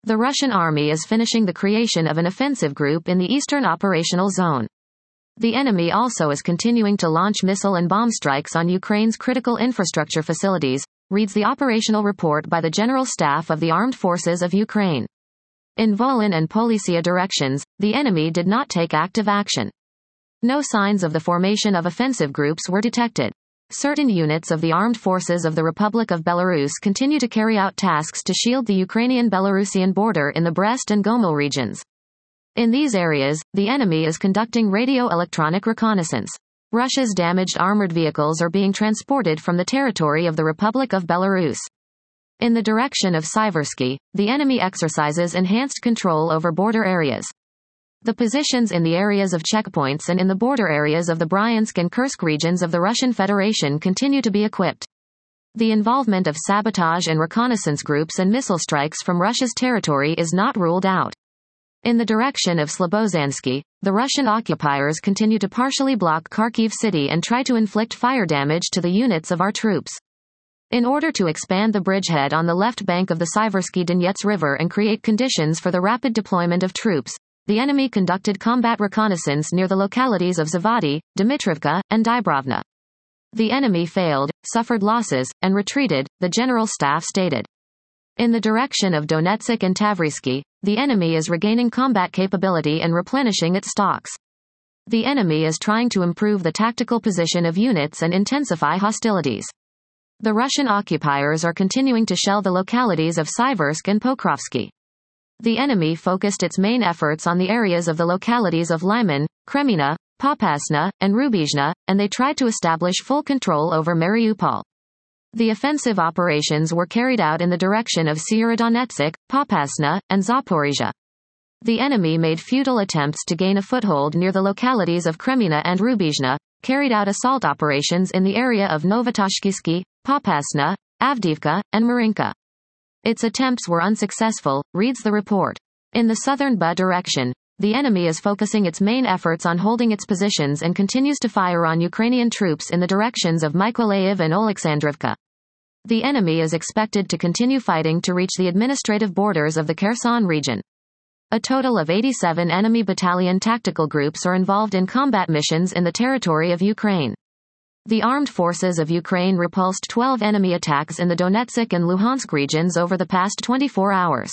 The Russian army is finishing the creation of an offensive group in the Eastern Operational Zone. The enemy also is continuing to launch missile and bomb strikes on Ukraine's critical infrastructure facilities, reads the operational report by the General Staff of the Armed Forces of Ukraine. In Volyn and Polisia directions, the enemy did not take active action. No signs of the formation of offensive groups were detected. Certain units of the Armed Forces of the Republic of Belarus continue to carry out tasks to shield the Ukrainian-Belarusian border in the Brest and Gomel regions. In these areas, the enemy is conducting radio-electronic reconnaissance. Russia's damaged armored vehicles are being transported from the territory of the Republic of Belarus. In the direction of Siversky, the enemy exercises enhanced control over border areas. The positions in the areas of checkpoints and in the border areas of the Bryansk and Kursk regions of the Russian Federation continue to be equipped. The involvement of sabotage and reconnaissance groups and missile strikes from Russia's territory is not ruled out. In the direction of Slobozansky, the Russian occupiers continue to partially block Kharkiv city and try to inflict fire damage to the units of our troops. In order to expand the bridgehead on the left bank of the Siversky Donets River and create conditions for the rapid deployment of troops, the enemy conducted combat reconnaissance near the localities of Zavody, Dmitrivka, and Dibrovna. The enemy failed, suffered losses, and retreated, the General Staff stated. In the direction of Donetsk and Tavrisky, the enemy is regaining combat capability and replenishing its stocks. The enemy is trying to improve the tactical position of units and intensify hostilities. The Russian occupiers are continuing to shell the localities of Siversk and Pokrovsky. The enemy focused its main efforts on the areas of the localities of Lyman, Kremina, Popasna, and Rubizhna, and they tried to establish full control over Mariupol. The offensive operations were carried out in the direction of Syerodonetsk, Popasna, and Zaporizhia. The enemy made futile attempts to gain a foothold near the localities of Kremina and Rubizhna, carried out assault operations in the area of Novotashkisky, Popasna, Avdiivka, and Marinka. Its attempts were unsuccessful, reads the report. In the southern Ba direction, the enemy is focusing its main efforts on holding its positions and continues to fire on Ukrainian troops in the directions of Mykolaiv and Oleksandrivka. The enemy is expected to continue fighting to reach the administrative borders of the Kherson region. A total of 87 enemy battalion tactical groups are involved in combat missions in the territory of Ukraine. The armed forces of Ukraine repulsed 12 enemy attacks in the Donetsk and Luhansk regions over the past 24 hours.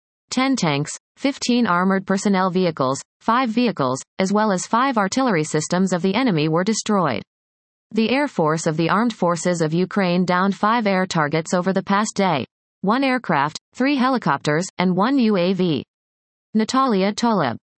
10 tanks, 15 armored personnel vehicles, 5 vehicles, as well as 5 artillery systems of the enemy were destroyed. The Air Force of the Armed Forces of Ukraine downed 5 air targets over the past day. 1 aircraft, 3 helicopters, and 1 UAV. Natalia Toleb.